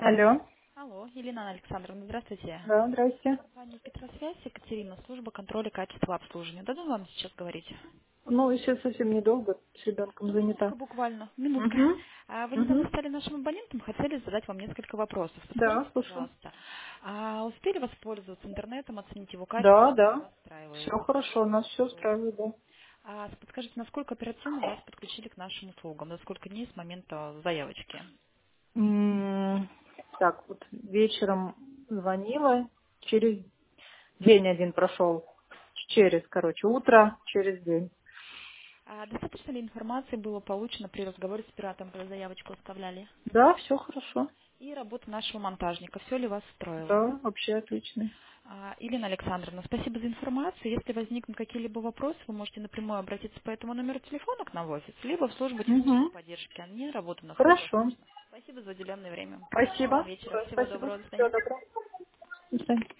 Алло. Алло, Елена Александровна, здравствуйте. Да, здрасте. Компания Петросвязь, Екатерина, служба контроля качества обслуживания. Дадут вам сейчас говорить? Ну, еще совсем недолго, с ребенком Ну, занята. минутка буквально, минутка. Угу. Вы недавно Угу. стали нашим абонентом, хотели задать вам несколько вопросов. Да, Подскажите, слушаю. пожалуйста, успели воспользоваться интернетом, оценить его качество, Да, что да. вас устраивает? Все хорошо, нас все Здорово. устраивает, да. Подскажите, насколько оперативно вас подключили к нашим услугам? На сколько дней с момента заявочки? Так, вот вечером звонила, через день один прошел. Утро, через день. Достаточно ли информации было получено при разговоре с оператором, когда заявочку оставляли? Да, все хорошо. И работа нашего монтажника. Все ли вас устроило? Да, вообще отлично. Елена Александровна, спасибо за информацию. Если возникнут какие-либо вопросы, вы можете напрямую обратиться по этому номеру телефона к нам в офис, либо в службу технической Угу. поддержки. Они работают у нас Хорошо. круглосуточно. Спасибо за уделенное время. Хорошего вам Спасибо. вечера. Да, Всего спасибо. доброго. До свидания. Всего доброго. До свидания.